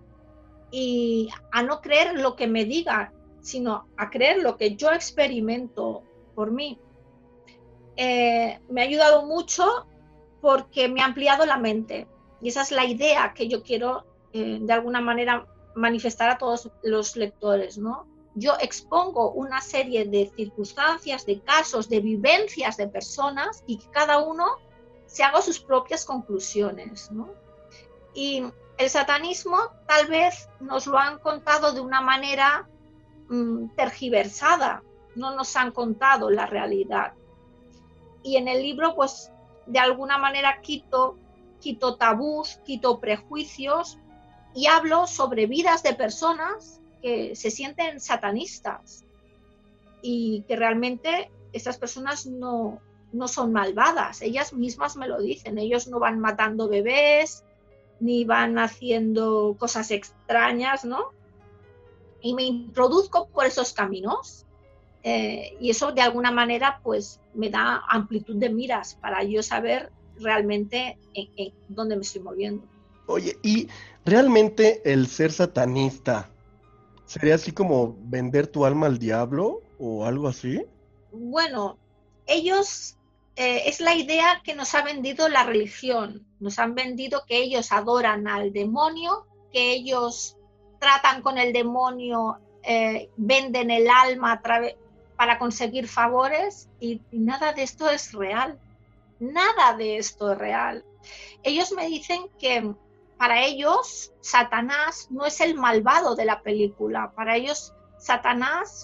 y a no creer lo que me digan, sino a creer lo que yo experimento por mí. Me ha ayudado mucho porque me ha ampliado la mente, y esa es la idea que yo quiero de alguna manera manifestar a todos los lectores, ¿no? Yo expongo una serie de circunstancias, de casos, de vivencias de personas, y que cada uno se haga sus propias conclusiones, ¿no? Y el satanismo tal vez nos lo han contado de una manera tergiversada, no nos han contado la realidad. Y en el libro, pues, de alguna manera quito tabús, quito prejuicios y hablo sobre vidas de personas que se sienten satanistas y que realmente estas personas no son malvadas, ellas mismas me lo dicen, ellos no van matando bebés ni van haciendo cosas extrañas, ¿no? Y me introduzco por esos caminos y eso de alguna manera pues me da amplitud de miras para yo saber realmente en dónde me estoy moviendo. Oye, ¿y realmente el ser satanista sería así como vender tu alma al diablo o algo así? Bueno, ellos, es la idea que nos ha vendido la religión. Nos han vendido que ellos adoran al demonio, que ellos tratan con el demonio, venden el alma para conseguir favores, y nada de esto es real. Nada de esto es real. Ellos me dicen que para ellos Satanás no es el malvado de la película. Para ellos Satanás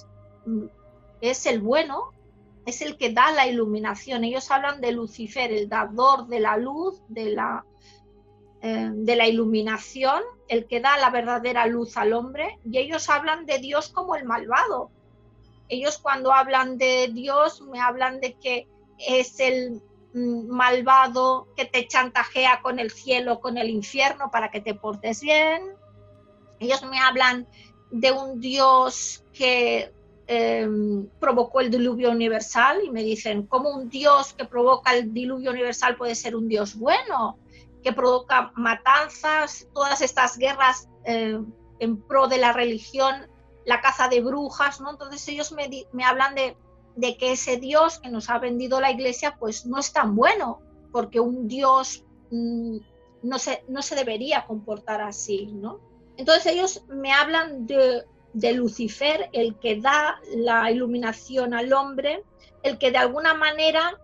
es el bueno, es el que da la iluminación. Ellos hablan de Lucifer, el dador de la luz, de la iluminación, el que da la verdadera luz al hombre, y ellos hablan de Dios como el malvado. Ellos cuando hablan de Dios me hablan de que es el malvado que te chantajea con el cielo, con el infierno para que te portes bien. Ellos me hablan de un Dios que provocó el diluvio universal, y me dicen, ¿cómo un Dios que provoca el diluvio universal puede ser un Dios bueno? Que provoca matanzas, todas estas guerras en pro de la religión, la caza de brujas, ¿no? Entonces ellos me hablan de que ese Dios que nos ha vendido la Iglesia pues no es tan bueno, porque un Dios no se debería comportar así, ¿no? Entonces ellos me hablan de Lucifer, el que da la iluminación al hombre, el que de alguna manera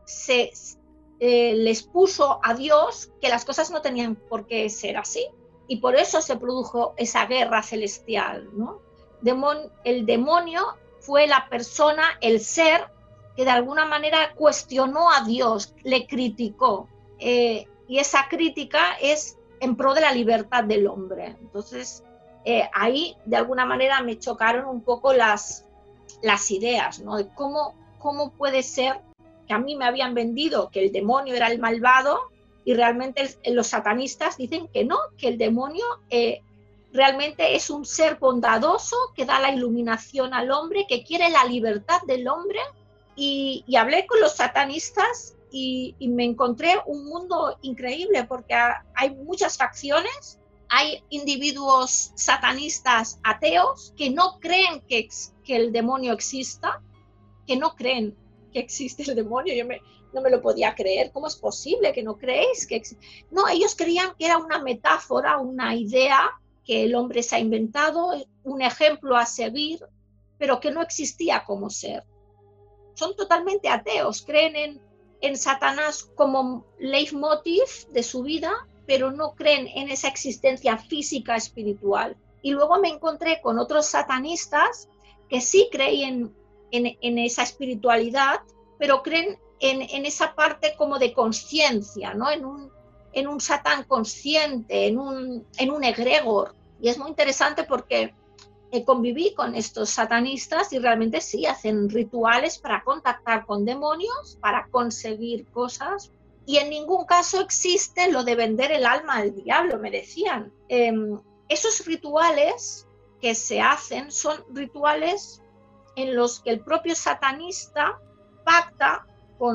les puso a Dios que las cosas no tenían por qué ser así, y por eso se produjo esa guerra celestial, ¿no? El demonio fue la persona, el ser, que de alguna manera cuestionó a Dios, le criticó. Y esa crítica es en pro de la libertad del hombre. Entonces, ahí de alguna manera me chocaron un poco las ideas, ¿no? De cómo puede ser que a mí me habían vendido que el demonio era el malvado, y realmente los satanistas dicen que no, que el demonio realmente es un ser bondadoso que da la iluminación al hombre, que quiere la libertad del hombre. Y hablé con los satanistas y me encontré un mundo increíble, porque hay muchas facciones. Hay individuos satanistas ateos que no creen que el demonio exista, que no creen que existe el demonio. No me lo podía creer. ¿Cómo es posible que no creéis que existe? No, ellos creían que era una metáfora, una idea que el hombre se ha inventado, un ejemplo a seguir, pero que no existía como ser. Son totalmente ateos, creen en Satanás como leitmotiv de su vida, pero no creen en esa existencia física espiritual. Y luego me encontré con otros satanistas que sí creen en esa espiritualidad, pero creen en esa parte como de conciencia, ¿no? En un Satán consciente, en un egregor. Y es muy interesante porque conviví con estos satanistas y realmente sí, hacen rituales para contactar con demonios, para conseguir cosas, y en ningún caso existe lo de vender el alma al diablo, me decían. Esos rituales que se hacen son rituales en los que el propio satanista pacta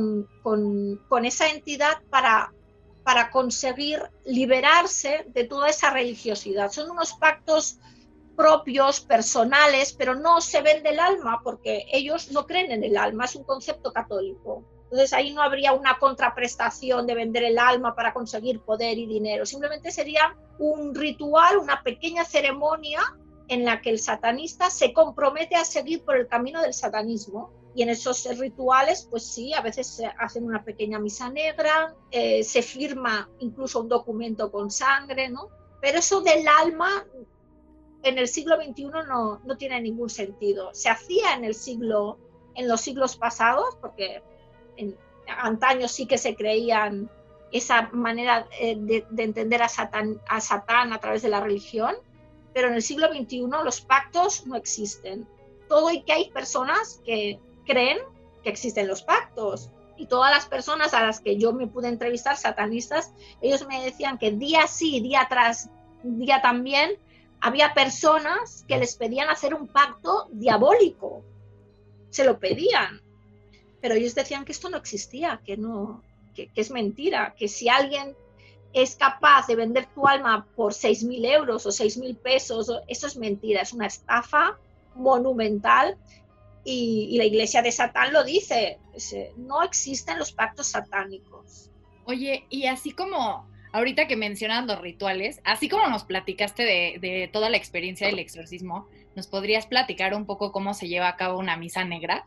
con esa entidad para conseguir liberarse de toda esa religiosidad. Son unos pactos propios, personales, pero no se vende el alma porque ellos no creen en el alma, es un concepto católico. Entonces ahí no habría una contraprestación de vender el alma para conseguir poder y dinero, simplemente sería un ritual, una pequeña ceremonia en la que el satanista se compromete a seguir por el camino del satanismo. Y en esos rituales, pues sí, a veces se hacen una pequeña misa negra, se firma incluso un documento con sangre, ¿no? Pero eso del alma en el siglo XXI no tiene ningún sentido. Se hacía en los siglos pasados, porque antaño sí que se creían esa manera de entender a Satán a través de la religión, pero en el siglo XXI los pactos no existen. Todo y que hay personas que creen que existen los pactos, y todas las personas a las que yo me pude entrevistar, satanistas, ellos me decían que día sí, día tras día también, había personas que les pedían hacer un pacto diabólico, se lo pedían, pero ellos decían que esto no existía, que es mentira, que si alguien es capaz de vender tu alma por 6.000 euros o 6.000 pesos, eso es mentira, es una estafa monumental, y la iglesia de Satán lo dice, no existen los pactos satánicos. Oye, y así como ahorita que mencionas los rituales, así como nos platicaste de toda la experiencia del exorcismo, ¿nos podrías platicar un poco cómo se lleva a cabo una misa negra?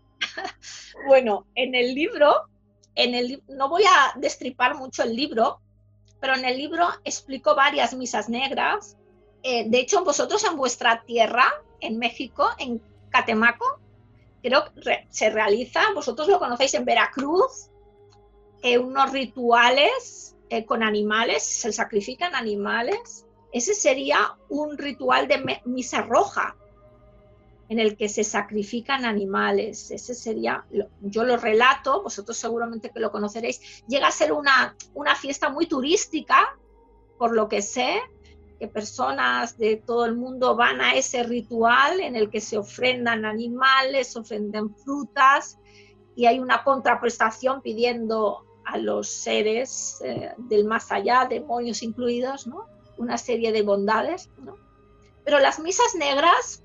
Bueno, en el libro, no voy a destripar mucho el libro, pero en el libro explico varias misas negras. De hecho, vosotros en vuestra tierra, en México, en Catemaco, creo que se realiza, vosotros lo conocéis en Veracruz, unos rituales con animales, se sacrifican animales. Ese sería un ritual de misa roja, en el que se sacrifican animales. Ese sería, yo lo relato, vosotros seguramente que lo conoceréis. Llega a ser una fiesta muy turística, por lo que sé, que personas de todo el mundo van a ese ritual en el que se ofrendan animales, se ofrendan frutas, y hay una contraprestación pidiendo a los seres del más allá, demonios incluidos, ¿no? Una serie de bondades, ¿no? Pero las misas negras,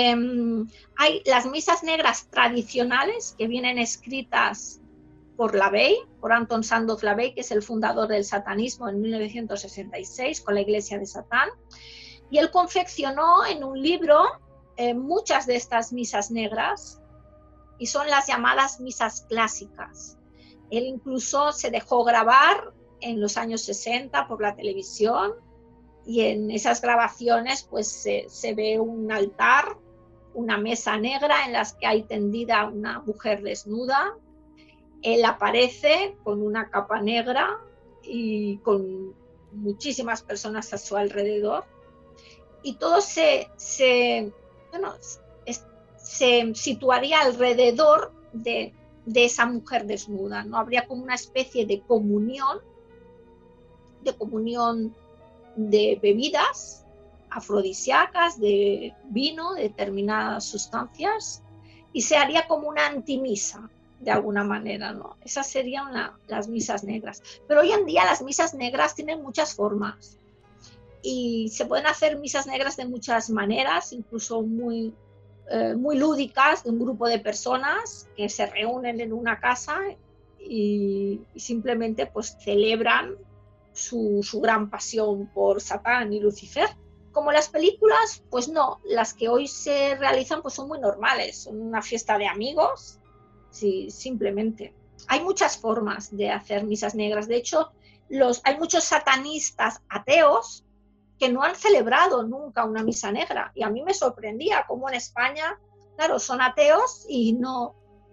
hay las misas negras tradicionales que vienen escritas por LaVey, por Anton Sandoz LaVey, que es el fundador del satanismo en 1966 con la Iglesia de Satán, y él confeccionó en un libro muchas de estas misas negras, y son las llamadas misas clásicas. Él incluso se dejó grabar en los años 60 por la televisión, y en esas grabaciones pues se ve un altar, una mesa negra en las que hay tendida una mujer desnuda. Él aparece con una capa negra y con muchísimas personas a su alrededor, y todo se situaría alrededor de esa mujer desnuda, ¿no? Habría como una especie de comunión de bebidas, afrodisíacas, de vino, de determinadas sustancias, y se haría como una antimisa, de alguna manera, ¿no? Esas serían las misas negras. Pero hoy en día las misas negras tienen muchas formas y se pueden hacer misas negras de muchas maneras, incluso muy lúdicas, de un grupo de personas que se reúnen en una casa y simplemente pues celebran su gran pasión por Satán y Lucifer. Como las películas, pues no, las que hoy se realizan pues son muy normales, son una fiesta de amigos, sí, simplemente. Hay muchas formas de hacer misas negras, de hecho, hay muchos satanistas ateos que no han celebrado nunca una misa negra, y a mí me sorprendía cómo en España, claro, son ateos y no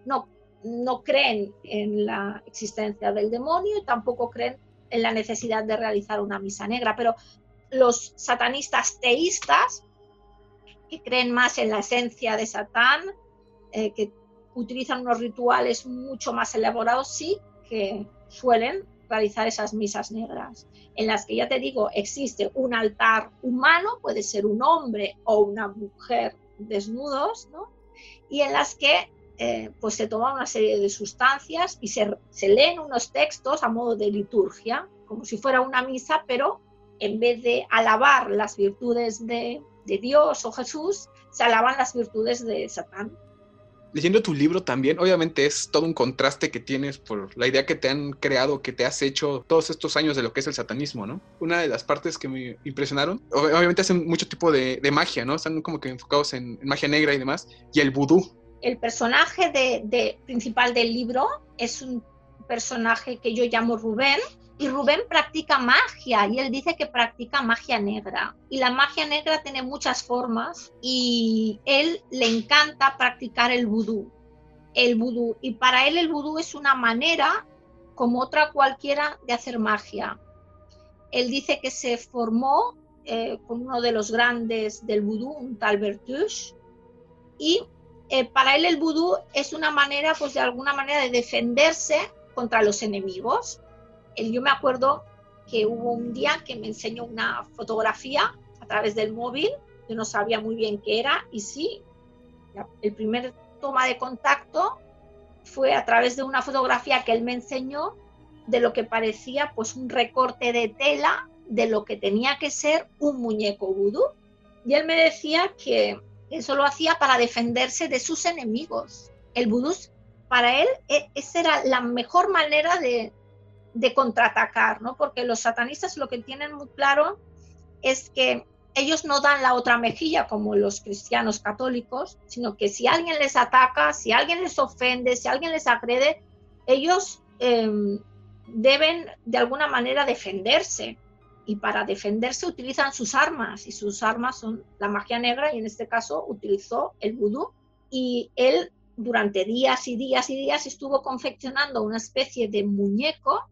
creen en la existencia del demonio y tampoco creen en la necesidad de realizar una misa negra, pero los satanistas teístas, que creen más en la esencia de Satán, que utilizan unos rituales mucho más elaborados, sí que suelen realizar esas misas negras, en las que, ya te digo, existe un altar humano, puede ser un hombre o una mujer desnudos, ¿no? Y en las que pues se toman una serie de sustancias y se leen unos textos a modo de liturgia, como si fuera una misa, pero en vez de alabar las virtudes de Dios o Jesús, se alaban las virtudes de Satán. Leyendo tu libro también, obviamente es todo un contraste que tienes por la idea que te han creado, que te has hecho todos estos años de lo que es el satanismo, ¿no? Una de las partes que me impresionaron, obviamente hacen mucho tipo de magia, ¿no? Están como que enfocados en magia negra y demás, y el vudú. El personaje principal del libro es un personaje que yo llamo Rubén, y Rubén practica magia, y él dice que practica magia negra. Y la magia negra tiene muchas formas, y él le encanta practicar el vudú. Y para él el vudú es una manera, como otra cualquiera, de hacer magia. Él dice que se formó con uno de los grandes del vudú, un tal Bertuche, y para él el vudú es una manera, pues de alguna manera, de defenderse contra los enemigos. Yo me acuerdo que hubo un día que me enseñó una fotografía a través del móvil, yo no sabía muy bien qué era, y sí, el primer toma de contacto fue a través de una fotografía que él me enseñó de lo que parecía pues un recorte de tela de lo que tenía que ser un muñeco vudú. Y él me decía que eso lo hacía para defenderse de sus enemigos. El vudú, para él, esa era la mejor manera de contraatacar, ¿no? Porque los satanistas lo que tienen muy claro es que ellos no dan la otra mejilla como los cristianos católicos, sino que si alguien les ataca, si alguien les ofende, si alguien les agrede, ellos deben de alguna manera defenderse, y para defenderse utilizan sus armas, y sus armas son la magia negra, y en este caso utilizó el vudú, y él durante días y días y días estuvo confeccionando una especie de muñeco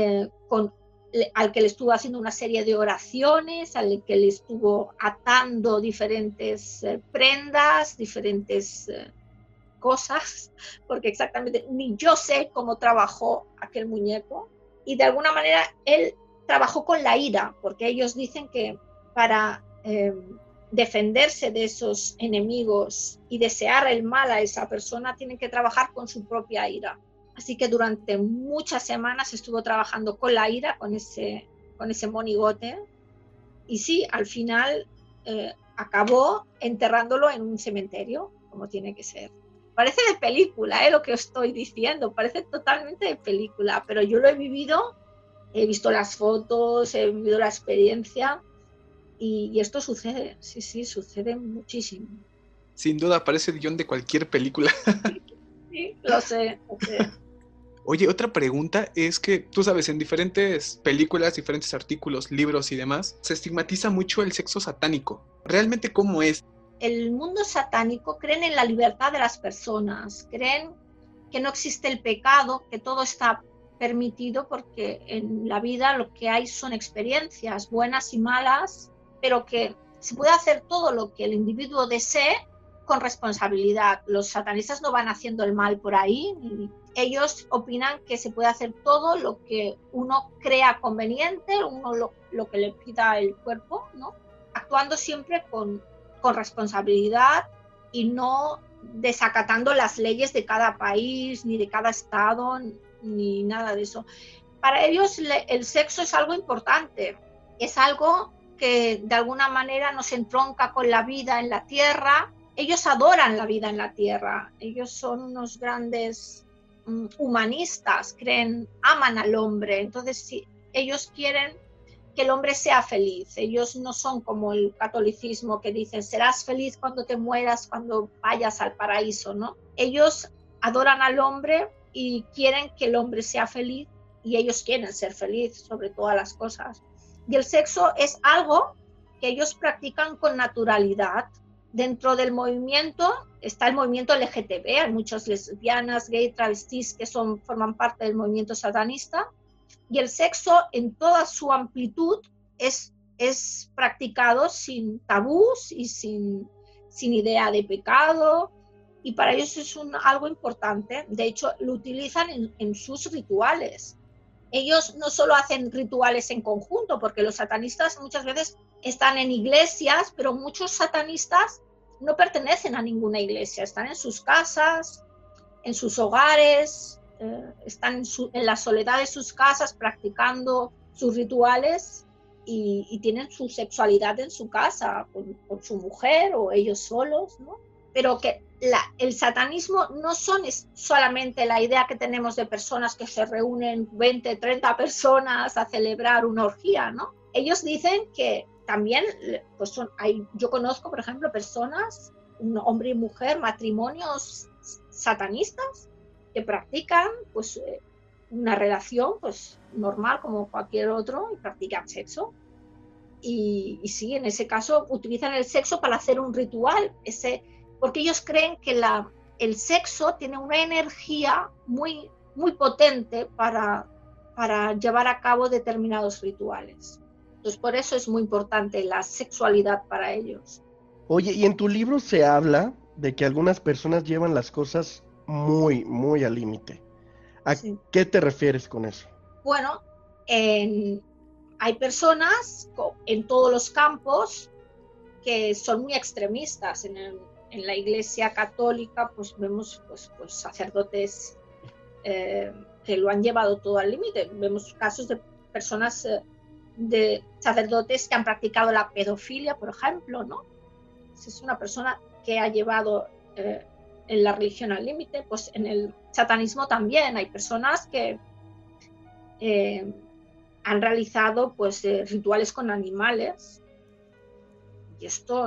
al que le estuvo haciendo una serie de oraciones, al que le estuvo atando diferentes prendas, diferentes cosas, porque exactamente ni yo sé cómo trabajó aquel muñeco, y de alguna manera él trabajó con la ira, porque ellos dicen que para defenderse de esos enemigos y desear el mal a esa persona, tienen que trabajar con su propia ira. Así que durante muchas semanas estuvo trabajando con la ira, con ese monigote, y sí, al final acabó enterrándolo en un cementerio, como tiene que ser. Parece de película, lo que os estoy diciendo, parece totalmente de película, pero yo lo he vivido, he visto las fotos, he vivido la experiencia, y esto sucede, sí, sucede muchísimo. Sin duda, parece el guión de cualquier película. Sí, lo sé. Oye, otra pregunta es que, tú sabes, en diferentes películas, diferentes artículos, libros y demás, se estigmatiza mucho el sexo satánico. ¿Realmente cómo es? El mundo satánico creen en la libertad de las personas, creen que no existe el pecado, que todo está permitido, porque en la vida lo que hay son experiencias buenas y malas, pero que se puede hacer todo lo que el individuo desee con responsabilidad. Los satanistas no van haciendo el mal por ahí, ellos opinan que se puede hacer todo lo que uno crea conveniente, uno lo que le pida el cuerpo, ¿no? A actuando siempre con responsabilidad y no desacatando las leyes de cada país, ni de cada estado, ni nada de eso. Para ellos el sexo es algo importante, es algo que de alguna manera nos entronca con la vida en la tierra. Ellos adoran la vida en la tierra, ellos son unos grandes humanistas, aman al hombre, entonces sí, ellos quieren que el hombre sea feliz. Ellos no son como el catolicismo que dicen serás feliz cuando te mueras, cuando vayas al paraíso, ¿no? Ellos adoran al hombre y quieren que el hombre sea feliz y ellos quieren ser feliz sobre todas las cosas. Y el sexo es algo que ellos practican con naturalidad. Dentro del movimiento está el movimiento LGTB, hay muchas lesbianas, gays, travestis que forman parte del movimiento satanista. Y el sexo en toda su amplitud es practicado sin tabús y sin idea de pecado, y para ellos es algo importante. De hecho, lo utilizan en sus rituales. Ellos no solo hacen rituales en conjunto, porque los satanistas muchas veces están en iglesias, pero muchos satanistas no pertenecen a ninguna iglesia, están en sus casas, en sus hogares, están en la soledad de sus casas practicando sus rituales y tienen su sexualidad en su casa con su mujer o ellos solos, ¿no? Pero que el satanismo no son solamente la idea que tenemos de personas que se reúnen 20, 30 personas a celebrar una orgía, ¿no? Ellos dicen que también, pues yo conozco, por ejemplo, personas, un hombre y mujer, matrimonios satanistas, que practican pues una relación pues normal como cualquier otro y practican sexo. Y sí, en ese caso utilizan el sexo para hacer un ritual, porque ellos creen que el sexo tiene una energía muy, muy potente para llevar a cabo determinados rituales. Entonces, por eso es muy importante la sexualidad para ellos. Oye, y en tu libro se habla de que algunas personas llevan las cosas muy, muy al límite. ¿A qué te refieres con eso? Bueno, hay personas en todos los campos que son muy extremistas. En la Iglesia Católica pues vemos pues sacerdotes que lo han llevado todo al límite. Vemos casos de personas, de sacerdotes que han practicado la pedofilia, por ejemplo, ¿no? Es una persona que ha llevado en la religión al límite. Pues en el satanismo también hay personas que han realizado pues rituales con animales, y esto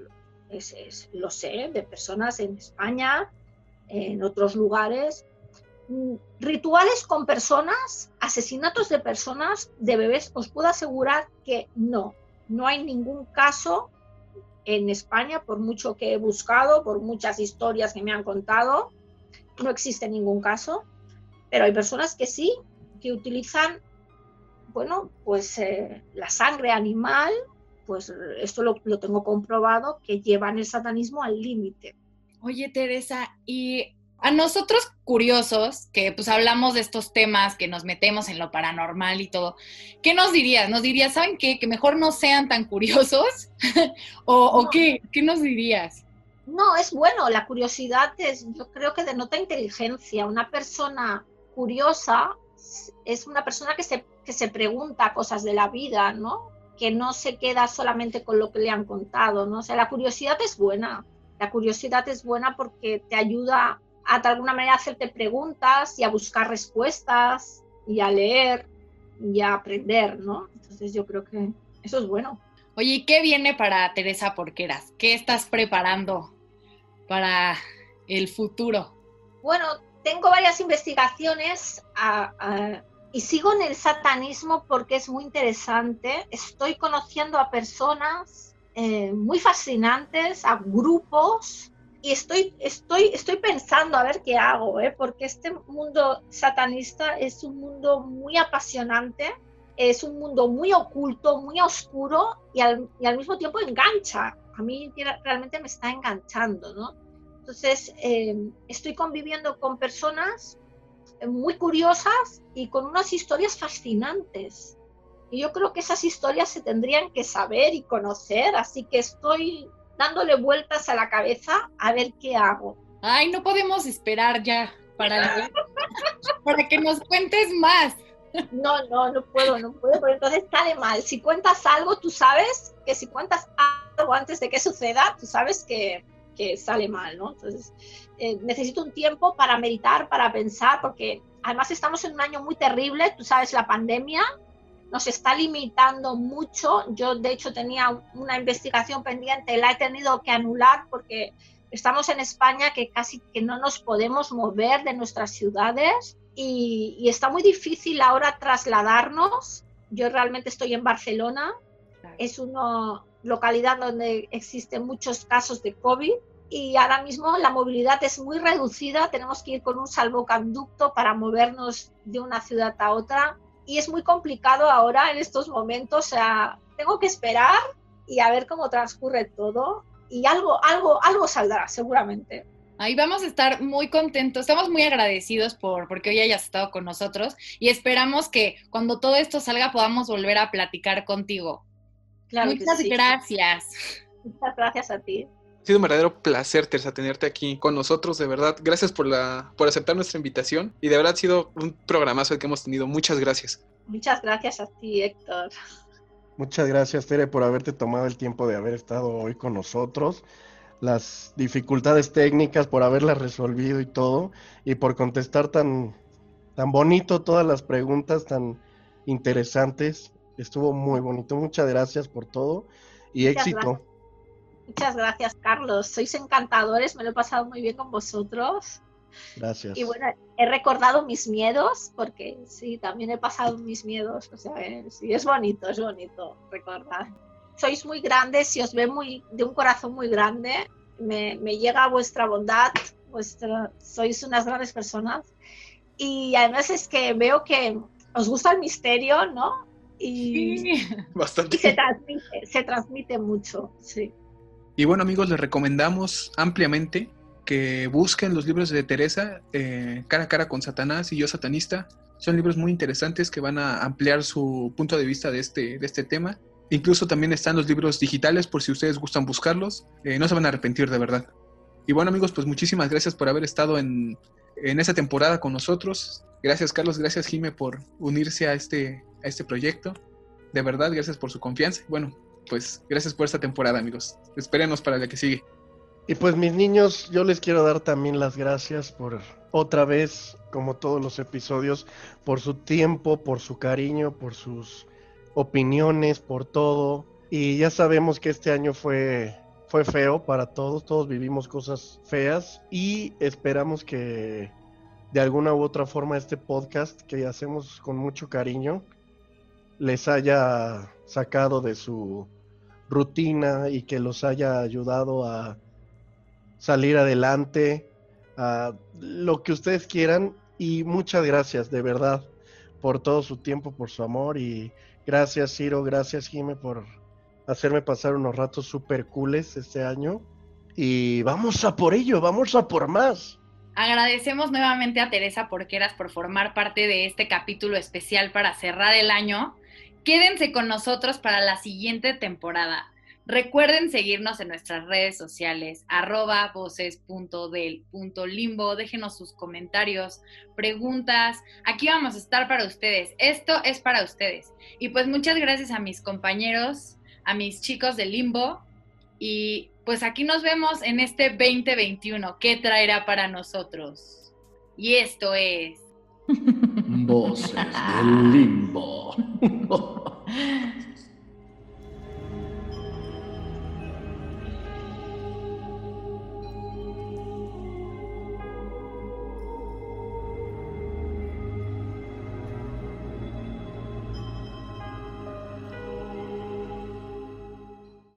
lo sé de personas en España, en otros lugares. Rituales con personas, asesinatos de personas, de bebés, os puedo asegurar que no hay ningún caso en España, por mucho que he buscado, por muchas historias que me han contado, no existe ningún caso, pero hay personas que sí, que utilizan, bueno, pues la sangre animal, pues esto lo tengo comprobado, que llevan el satanismo al límite. Oye, Teresa, y a nosotros curiosos, que pues hablamos de estos temas, que nos metemos en lo paranormal y todo, ¿qué nos dirías? ¿Nos dirías, saben qué? Que mejor no sean tan curiosos, ¿o No. qué nos dirías? No, es bueno, la curiosidad yo creo que denota inteligencia. Una persona curiosa es una persona que se pregunta cosas de la vida, ¿no? Que no se queda solamente con lo que le han contado, ¿no? O sea, la curiosidad es buena. La curiosidad es buena porque te ayuda a de alguna manera a hacerte preguntas y a buscar respuestas y a leer y a aprender, ¿no? Entonces yo creo que eso es bueno. Oye, ¿y qué viene para Teresa Porqueras? ¿Qué estás preparando para el futuro? Bueno, tengo varias investigaciones y sigo en el satanismo porque es muy interesante. Estoy conociendo a personas muy fascinantes, a grupos, y estoy pensando a ver qué hago, porque este mundo satanista es un mundo muy apasionante, es un mundo muy oculto, muy oscuro, y al mismo tiempo engancha. A mí realmente me está enganchando, ¿no? Entonces, estoy conviviendo con personas muy curiosas y con unas historias fascinantes. Y yo creo que esas historias se tendrían que saber y conocer, así que estoy dándole vueltas a la cabeza a ver qué hago. Ay, no podemos esperar ya para que nos cuentes más. No puedo, porque entonces sale mal. Si cuentas algo, tú sabes que si cuentas algo antes de que suceda, tú sabes que sale mal, ¿no? Entonces, necesito un tiempo para meditar, para pensar, porque además estamos en un año muy terrible, tú sabes, la pandemia nos está limitando mucho. Yo, de hecho, tenía una investigación pendiente, la he tenido que anular porque estamos en España que casi que no nos podemos mover de nuestras ciudades y está muy difícil ahora trasladarnos. Yo realmente estoy en Barcelona, es una localidad donde existen muchos casos de COVID y ahora mismo la movilidad es muy reducida, tenemos que ir con un salvoconducto para movernos de una ciudad a otra y es muy complicado ahora en estos momentos. O sea, tengo que esperar y a ver cómo transcurre todo y algo saldrá seguramente. Ahí vamos a estar muy contentos, estamos muy agradecidos porque hoy hayas estado con nosotros y esperamos que cuando todo esto salga podamos volver a platicar contigo. Claro. Muchas gracias. Muchas gracias a ti. Ha sido un verdadero placer, Teresa, tenerte aquí con nosotros, de verdad. Gracias por aceptar nuestra invitación y de verdad ha sido un programazo el que hemos tenido. Muchas gracias. Muchas gracias a ti, Héctor. Muchas gracias, Tere, por haberte tomado el tiempo de haber estado hoy con nosotros. Las dificultades técnicas, por haberlas resolvido y todo, y por contestar tan bonito todas las preguntas tan interesantes. Estuvo muy bonito. Muchas gracias por todo y éxito. Muchas gracias, Carlos. Sois encantadores, me lo he pasado muy bien con vosotros. Gracias. Y bueno, he recordado mis miedos, porque sí, también he pasado mis miedos. O sea, sí, es bonito recordar. Sois muy grandes y os veo de un corazón muy grande. Me llega vuestra bondad, sois unas grandes personas. Y además es que veo que os gusta el misterio, ¿no? Y, sí. Bastante. Y se transmite mucho, sí. Y bueno, amigos, les recomendamos ampliamente que busquen los libros de Teresa, Cara a cara con Satanás y Yo Satanista. Son libros muy interesantes que van a ampliar su punto de vista de este tema. Incluso también están los libros digitales por si ustedes gustan buscarlos. No se van a arrepentir, de verdad. Y bueno, amigos, pues muchísimas gracias por haber estado en esta temporada con nosotros. Gracias, Carlos, gracias, Jime, por unirse a este proyecto. De verdad, gracias por su confianza. Bueno, pues gracias por esta temporada, amigos. Espérenos para la que sigue. Y pues mis niños, yo les quiero dar también las gracias por otra vez, como todos los episodios, por su tiempo, por su cariño, por sus opiniones, por todo. Y ya sabemos que este año fue feo para todos vivimos cosas feas y esperamos que de alguna u otra forma este podcast que hacemos con mucho cariño les haya sacado de su rutina y que los haya ayudado a salir adelante, a lo que ustedes quieran. Y muchas gracias de verdad por todo su tiempo, por su amor, y gracias Ciro, gracias Jime por hacerme pasar unos ratos súper cooles este año. Y vamos a por ello, vamos a por más. Agradecemos nuevamente a Teresa Porqueras por formar parte de este capítulo especial para cerrar el año. Quédense con nosotros para la siguiente temporada. Recuerden seguirnos en nuestras redes sociales, @voces.del.limbo. Déjenos sus comentarios, preguntas. Aquí vamos a estar para ustedes. Esto es para ustedes. Y pues muchas gracias a mis compañeros, a mis chicos del Limbo. Y pues aquí nos vemos en este 2021. ¿Qué traerá para nosotros? Y esto es... Voces del Limbo.